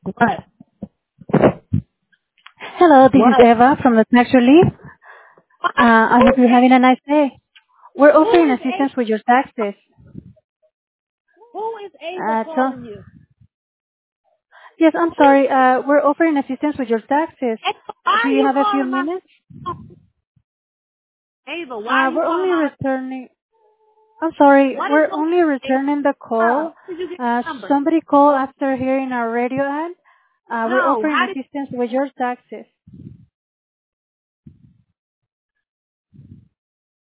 What? Hello, this is What? Eva from the Tax Relief. I hope you're having a nice day. We're Who offering is Ava? assistance with your taxes. Who is Ava So, calling you? yes, I'm sorry. We're offering assistance with your taxes. Ava, why Do are you you have a few calling my minutes? phone? Ava, why are you We're calling only my returning. I'm sorry. what is We're going only on, Ava? returning the call. How did you get the number? Somebody called after hearing our radio ad. We're No, offering how did assistance with your taxes.